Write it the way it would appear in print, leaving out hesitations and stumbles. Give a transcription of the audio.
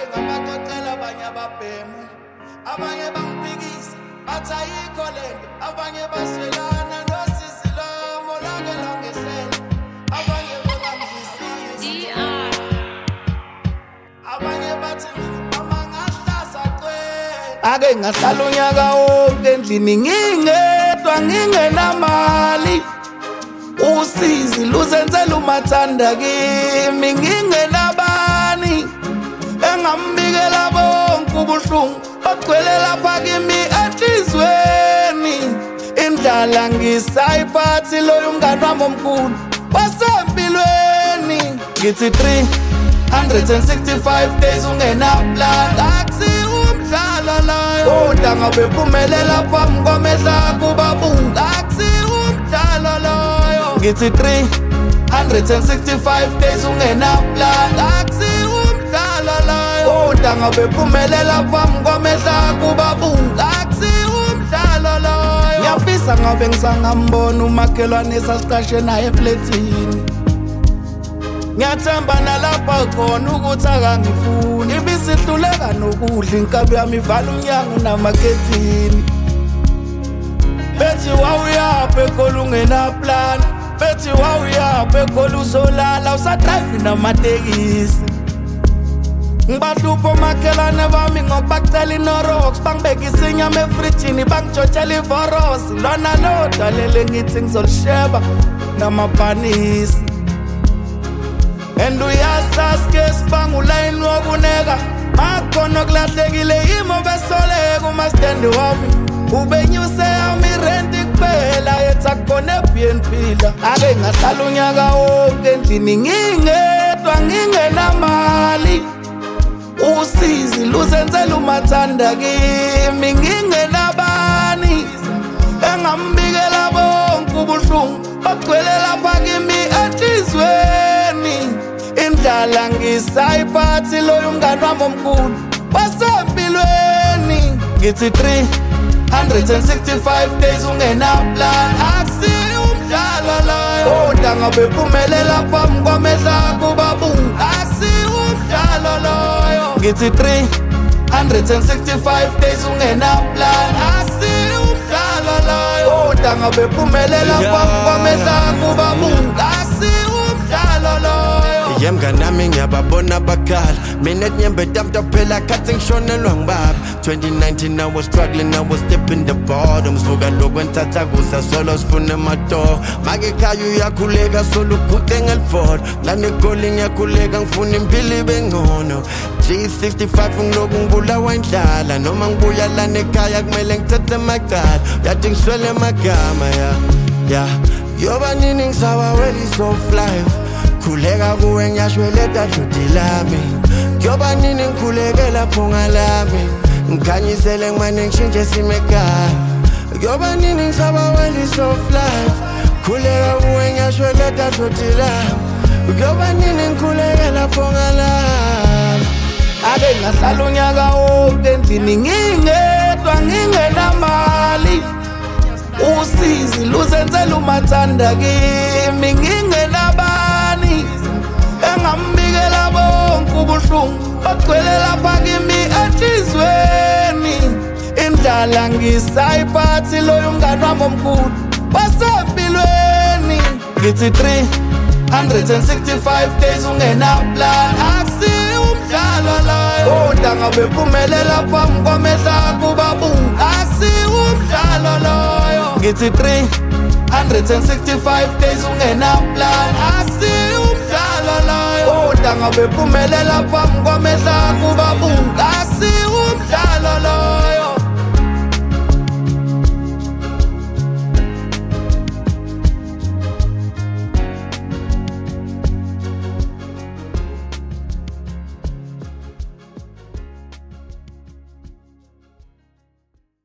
ngabaxoxela abanye ababhemu, abanye bangibhikisa bathi ayikho lento, abanye baswelana nosisi lomo lake langehlela, abanye bebangizisisa, abanye bathi amangahlasa cwela. Ake ngahlala unyaka wonke endlini ngingedwa ngingenamali, usizi luzenzela umathanda kimi ngingenabani, engambikela bonke ubuhlungu ogcwele lapha kimi enhlizweni. Indlala ngisayiphathi loyo umngani wami omkhulu wasempilweni. Ngithi 365 days ungenaplan, akusiwo umdlalo loyo, kodwa ngabe phumelela phambi kwamehla kubabuka, akusiwo umdlalo loyo. Ngithi 365 days ungenaplan, akusiwo umdlalo loyo, kodwa ngabe phumelela phambi kwamehla kubabuka, akusiwo umdlalo loyo. Ngiyafisa ngabe ngisangambona umakhelwane esasiqashe naye efletini, ngiyathemba nalapha khona ukuthi akangifuni, ibisihluleka nokudla inkabi yami ivala umnyango namakhethini. Bethi wawuyaphi ekhole ungenaplan, bethi wawuyaphi ekhole uzolala usadrayivi namatekisi. Ngibahlupha omakhelwane bami ngoba bacela iNorox, bangibekisa inyama efrijini bangijotshela ivorosi, lona lodalele ngithi ngizolisheba namabhanisi. And uyasaske sibanga ulayini wokuneka, makhona okulahlekile yimo besoleka umastandi wami, ubenyuse yami irenti kuphela yethi akukhona eBNP la. Ake ngahlala unyaka wonke endlini ngingedwa ngingenamali, usizi luzenzela umathanda kimi ngingenabani, engambikela bonke ubuhlungu ogcwele lapha kimi enhlizweni. Indlala ngisayiphathi loyo umngani wami omkhulu wasempilweni. Ngithi 365 days ungenaplan, akusiwo umdlalo loyo, kodwa ngabe phumelela phambi kwamehla kubabuka, akusiwo umdlalo loyo. Ngithi 365 days ungenaplan, akusiwo umdlalo loyo, kodwa ngabe phumelela phambi kwamehla kubabuka, akusiwo umdlalo loyo. Mnganami ngiyababona bakhala, mina nyembe damta phela khathi ngishonelwa ngibaba. 2019 I was struggling, I was dipping the bottoms, vuka lokwenthatha kusa solo sifune amato. Make khaya uyakhuleka solo ugude ngeliford, nganegoli ngiyakhuleka ngifuna impilo ibe ngcono. G65 ngiloku ngibulawa indlala, noma ngibuya lana ekhaya kumele ngithathe amacala, yathi ngiswele amagama ya yoba nini ngisawawela i-soft life, khuleka kuwe ngiyashweleta dludi lami, kuyoba nini ngikhuleke lapho ngalami, ngikhanyisele ngimane ngishintshe sime ekhaya, kuyoba nini ngisabawela i-soft life, khuleka kuwe ngiyashweleta dludi lami, kuyoba nini ngikhuleke lapho ngalami. Ake ngahlala unyaka wonke endlini ngingedwa ngingenamali, usizi luzenzela umathanda kimi ngingenabani, engambikela bonke ubuhlungu ogcwele lapha kimi enhlizweni. Indlala ngisayiphathi loyo umngani wami omkhulu wasempilweni. Ngithi 365 days ungenaplan, akusiwo umdlalo loyo, kodwa ngabe phumelela phambi kwamehla kubabuka, akusiwo umdlalo loyo. Ngithi 365 days ungenaplan, akusiwo umdlalo loyo, kodwa ngabe phumelela phambi kwamehla kubabuka, akusiwo umdlalo loyo.